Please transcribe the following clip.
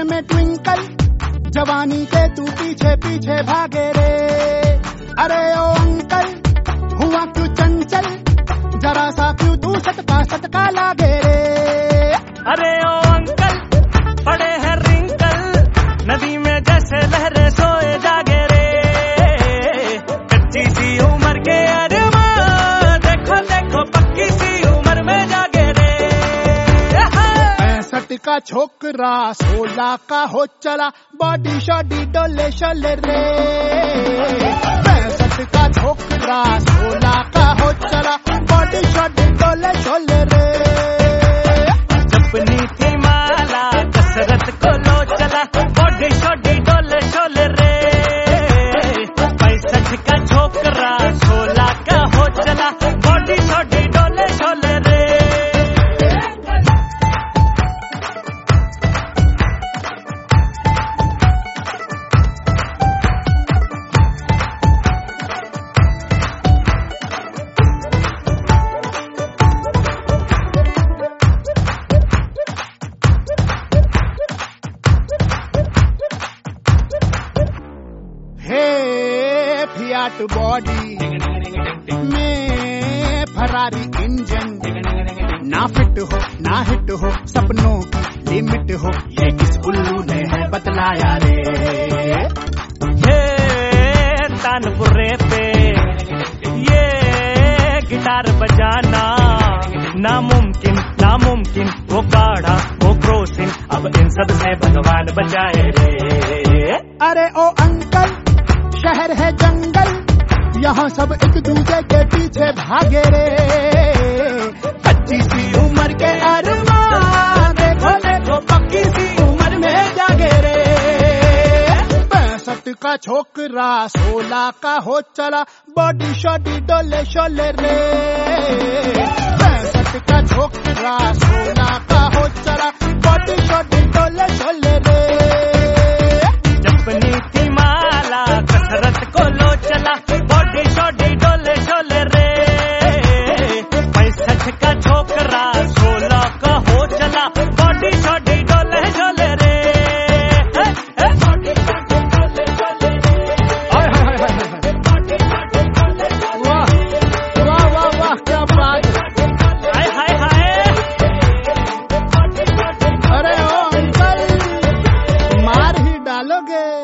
में ट्विंकल, जवानी के तू पीछे पीछे भागे रे। अरे ओ अंकल हुआ क्यों चंचल, जरा सा क्यों तू सटका लागे रे। अरे ओ अंकल पड़े हैं रिंकल, नदी में जैसे लहरें सोए जागे रे। कच्ची सी उम्र के अरमान, देखो देखो पक्की सी उम्र में जागे रे। 65 का छोकरा 16 का हो चला, बॉडी शॉडी डोले शोले रे। 65 का छोकरा 16 का हो चला, बॉडी शॉडी डोले शोले रे। जपनी थी माला कसरत को लो चला, बॉडी शॉडी डोले शोले रे। 65 का छोकरा 16 का हो चला, बॉडी शॉडी डोले शोले रे। फियाट बॉडी में फरारी इंजन, ना फिट हो ना हिट हो, सपनों की लिमिट हो, ये किस उल्लू ने है बतलाया रे। हे तानपुरे पे ये गिटार बजाना नामुमकिन नामुमकिन, वो गाढ़ा वो क्रोसिन, अब इन सब से भगवान बचाए रे। अरे ओ अंकल शहर है जंगल, यहाँ सब एक दूसरे के पीछे भागे रे। 25 सी उम्र के अरमान, देखो देखो पक्की सी उम्र में जागे रे। 65 का छोकरा 16 का हो चला, बॉडी शॉडी डोले शोले रे। 65 का छोकरा 16 का हो चला, बॉडी शॉडी डोले शोले रे। जपनी थी माला कसरत को लो चला, बॉडी शॉडी डोले शोले रे। 65 का छोकरा 16 का हो चला, बॉडी शॉडी डोले शोले रे। वाह वाह वाह क्या बात। हाय हाय हाय। अरे ओ अंकल मार ही डालोगे।